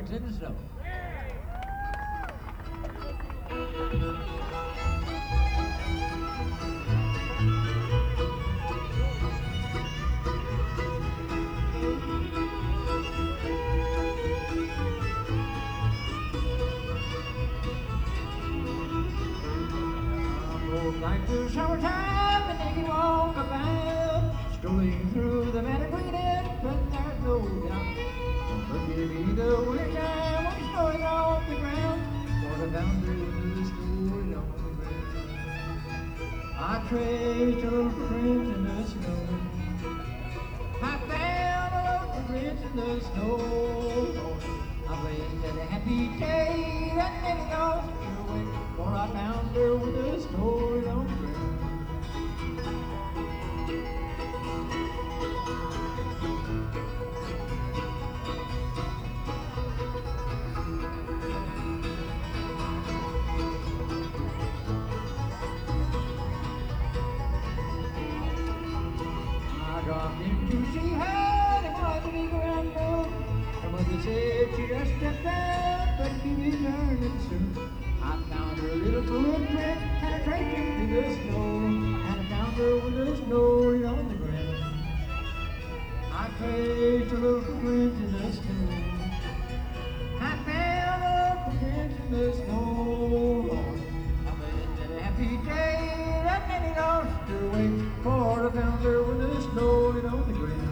footprints in the snow. Like the summertime, and they can walk about, strolling through the meadow green, but there's no doubt. But give me the wintertime when it's snowing on the ground, for the boundary is snowing on the ground. I traced a little footprints in the snow. I found a little footprints in the snow. I blessed that happy day that many lost her way, for I found her with the snow on the ground. I dropped in to see her, there was a big round road. Her mother said she just stepped out, but she returned soon. I found her little footprint, and I traced it through the snow, and I found her with the snow on the ground. I traced her little footprint in the snow. I found her footprint in the snow. I bet that a happy day that many lost her way, for I found her with the snow on the ground.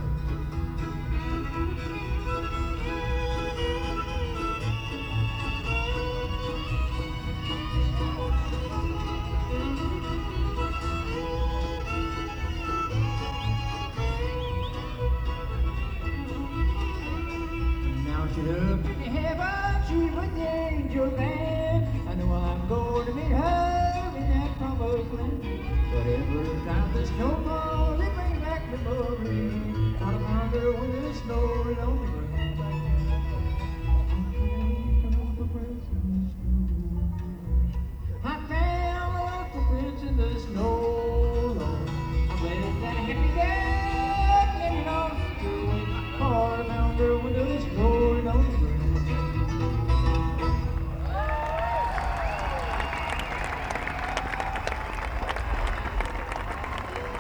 She looked into heaven, she's with the angel band. I know I'm going to meet her in that promised land. But every time the snow falls, it brings back memories. I found her